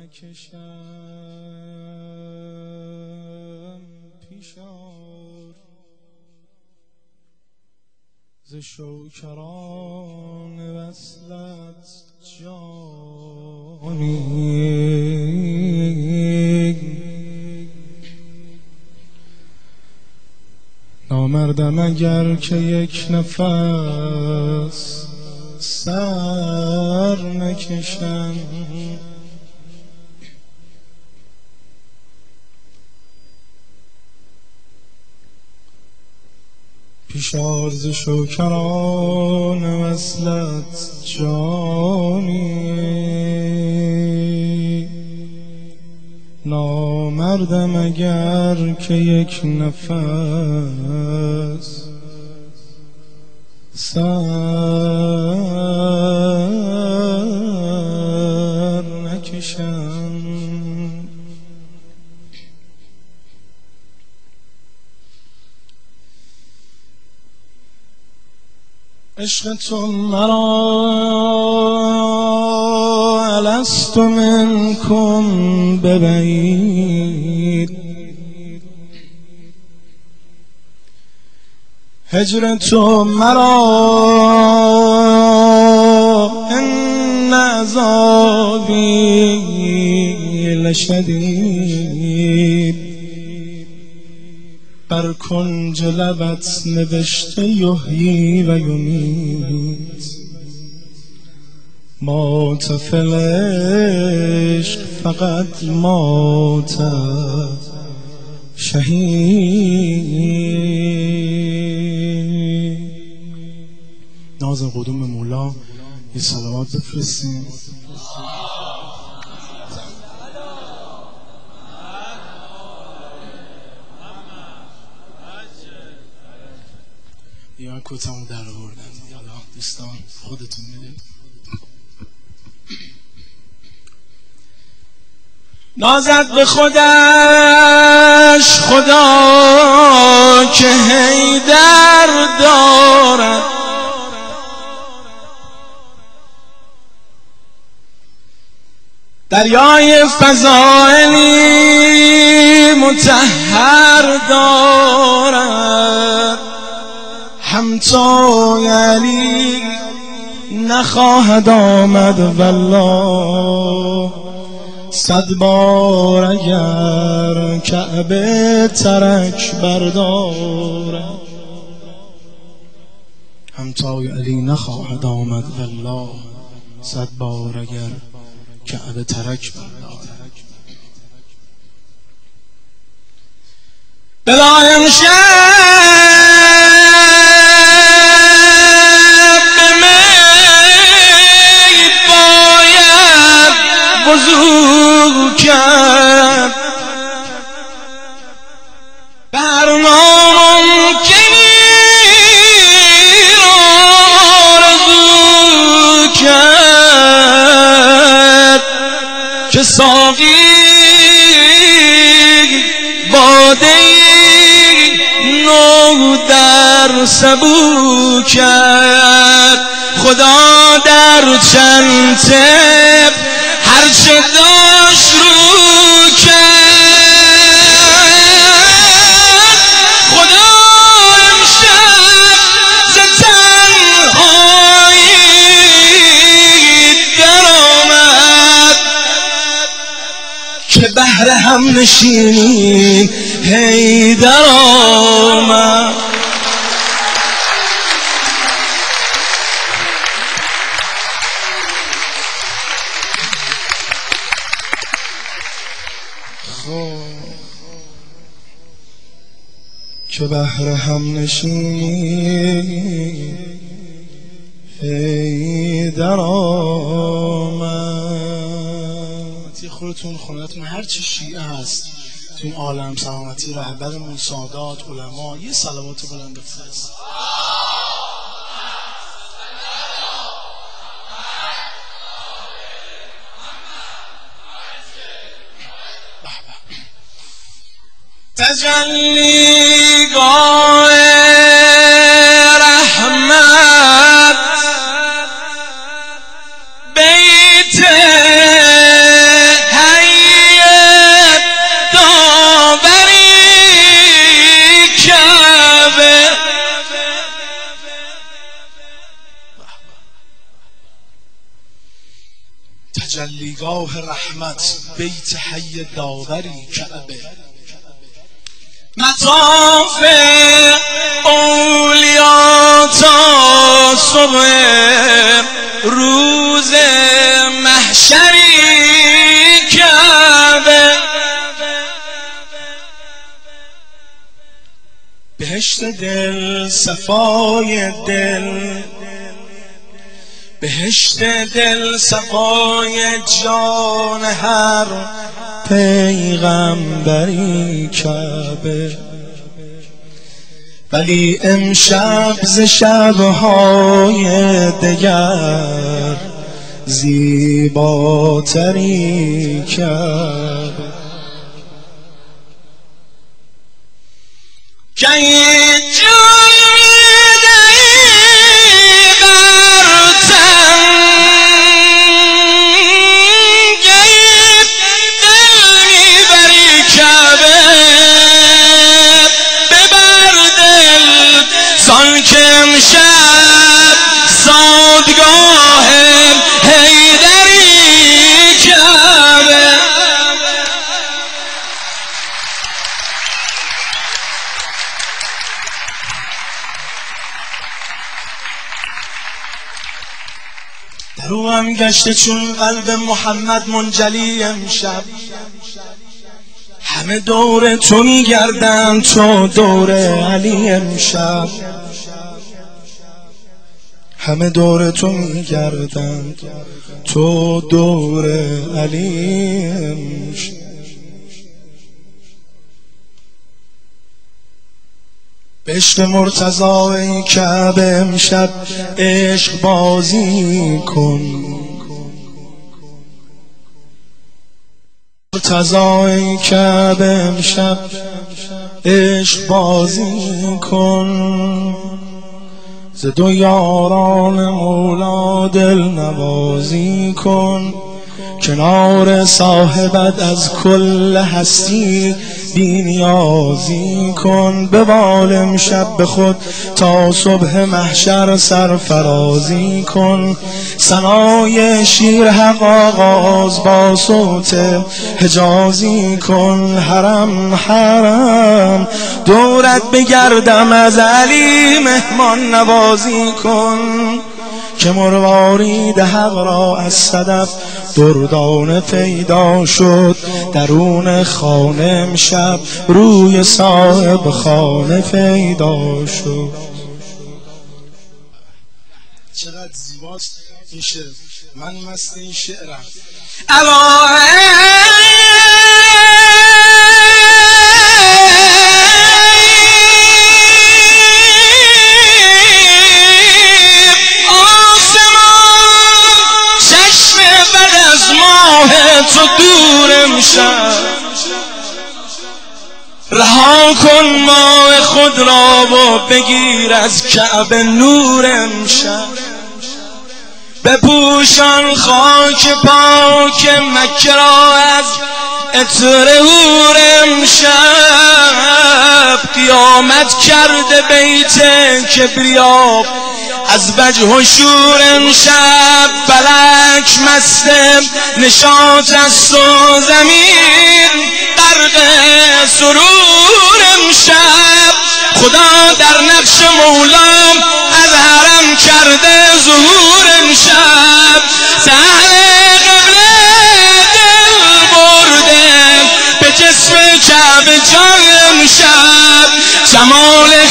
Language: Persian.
نکشم پیشار ز شوکران وصلت جانی نامردم اگر که یک نفس سر نکشم پیشار ز شوکران وصلت جانی نامردم اگر که یک نفس سر نکشم عشق تو مرا الست منکم ببعید هجر تو مرا ان عذابی لشدید بر کنج لبت نوشته یحیی و یمیت مات فی العشق فقط مات شهید. ناز قدوم مولا یه صلوات بفرستیم. یا کتمو در آوردن. یالا دوستان خودتون میدید. نازد به خودش خدا که حیدر دارد دریای فضائلی مطهر دارد همتای علی نخواهد آمد والله 100 بار اگر کعبه ترک بردارد همتای علی نخواهد آمد والله 100 بار اگر کعبه ترک بردارد. بلا امشب وضو کرد بر ناممکنی آرزو کرد که ساقی باده نو در سبو کرد خدا در چند طب هرچه داشت رو کرد خدا امشب ز تنهایی در آمد که بهر هم نشینی حیدر آمد. که بهر هم نشینی حیدر آمد. خودتون خونتون هر چی شیعه هست تو این عالم سلامتی رهبرمون سادات علما یه صلوات بلند بفرست. تجلیگاه رحمت بیت حیدر تجلیگاه رحمت، بیت حی داوری کعبه. مطاف اولیا تا صبح روز محشری کعبه. بهشت دل، صفای دل، بهشت دل، صفای جان هر پیغمبری کعبه. ولی امشب ز شبهای دگر زیباتری کعبه. که روم گشته چون قلب محمد منجلی امشب. همه دور تو میگردن، تو دور علی امشب. همه دور تو میگردن، تو دور علی امشب. عشق مرتضی کعبه امشب عشق بازی کن. مرتضی کعبه امشب عشق بازی کن. ز دو یاران مولا دل نوازی کن. کنار صاحبت از کل هستی بی نیازی کن. به بال امشب به خود تا صبح محشر سرفرازی کن. ثنای شیر حق آغاز با صوت حجازی کن. حرم حرم دورت بگردم، از علی مهمان نوازی کن. که مروارید حق را از صدف دردانه پیدا شد. درون خانه امشب روی صاحب خانه پیدا شد. چقدر زیباست این شعر. من مست این شعرم. تو دور امشب رها کن ماه خود را و بگیر از کعبه نور امشب. بپوشان خاک پاک مکه را از عطر حور امشب. قیامت کرده بیت کبریا از وجه و شور امشب. فلک مست نشاط است و زمین غرق سرور امشب. خدا در نقش مولام از حرم کرده ظهور امشب. سهل قبله دل برده به جسم کعبه جان امشب. جمال